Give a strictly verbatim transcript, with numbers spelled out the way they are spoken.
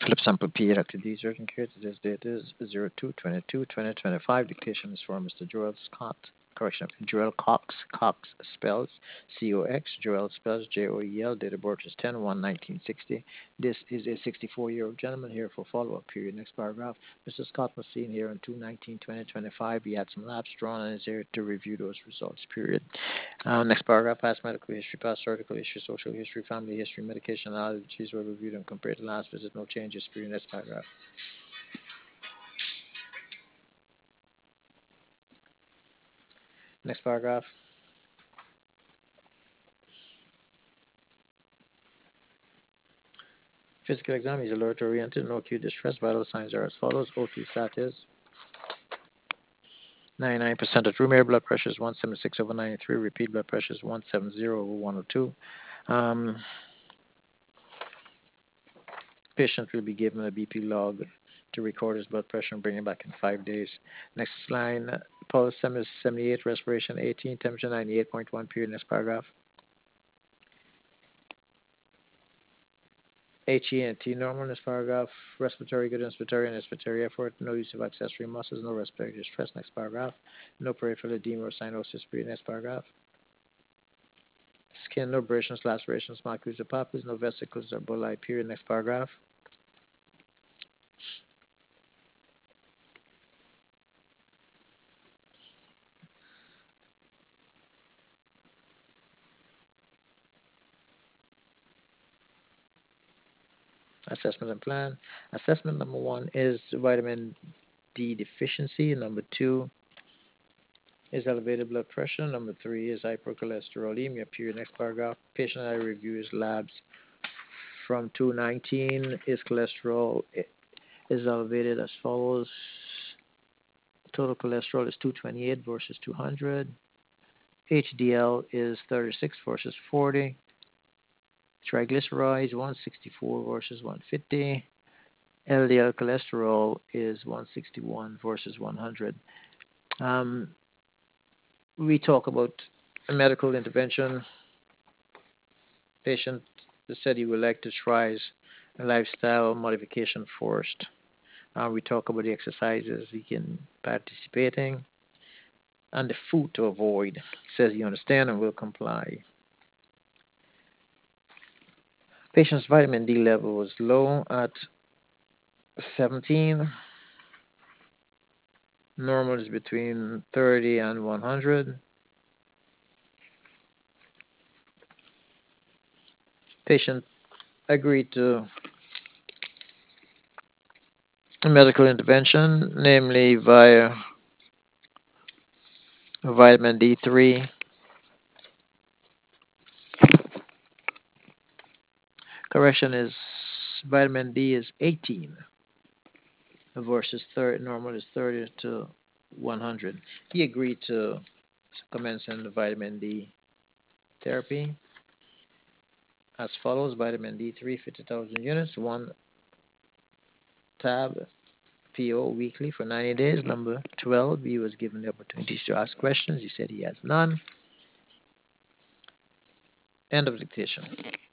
Philip Sample P. Doctor D. Urgent Care. Today's date is zero two twenty-two twenty twenty-five. Dictation is for Mister Joel Scott. Correction, Joel Cox. Cox spells C O X. Joel spells J O E L. Date of birth is ten one nineteen sixty. This is a sixty-four year old gentleman here for follow up period. Next paragraph. Mister Scott was seen here on two nineteen twenty twenty-five. He had some labs drawn and is here to review those results. Period. Uh, next paragraph, past medical history, past surgical history, social history, family history, medication allergies were reviewed and compared to last visit. No changes. Period. Next paragraph. Next paragraph. Physical exam is alert oriented, no acute distress. Vital signs are as follows. O two stat is ninety-nine percent of room air. Blood pressure is one seventy-six over ninety-three. Repeat blood pressure is one seventy over one oh two. Um, patient will be given a B P log to record his blood pressure and bring it back in five days. Next line, pulse seventy-eight, respiration eighteen, temperature ninety-eight point one. Period. Next paragraph. H E and T normal in this paragraph. Respiratory good, inspiratory and inspiratory effort. No use of accessory muscles. No respiratory distress. Next paragraph. No peripheral edema or cyanosis. Period. Next paragraph. Skin, no abrasions, lacerations, macules or papules. No vesicles or bullae. Period. Next paragraph. Assessment and plan. Assessment number one is vitamin D deficiency. Number two is elevated blood pressure. Number three is hypercholesterolemia. Period. Next paragraph. Patient I review his labs from two nineteen. His cholesterol is elevated as follows. Total cholesterol is two twenty-eight versus two hundred. H D L is thirty-six versus forty. Triglycerides one sixty-four versus one fifty. L D L cholesterol is one sixty-one versus one hundred. Um, we talk about a medical intervention. Patient said he would like to try a lifestyle modification first. Uh, we talk about the exercises he can participate in and the food to avoid. He says he understands and will comply. Patient's vitamin D level was low at seventeen. Normal is between thirty and one hundred. Patient agreed to a medical intervention, namely via vitamin D three. Correction is vitamin D is eighteen versus thirty. Normal is thirty to one hundred. He agreed to commence the vitamin D therapy as follows. Vitamin D three, fifty thousand units, one tab P O weekly for ninety days. Number twelve, he was given the opportunities to ask questions. He said he has none. End of dictation.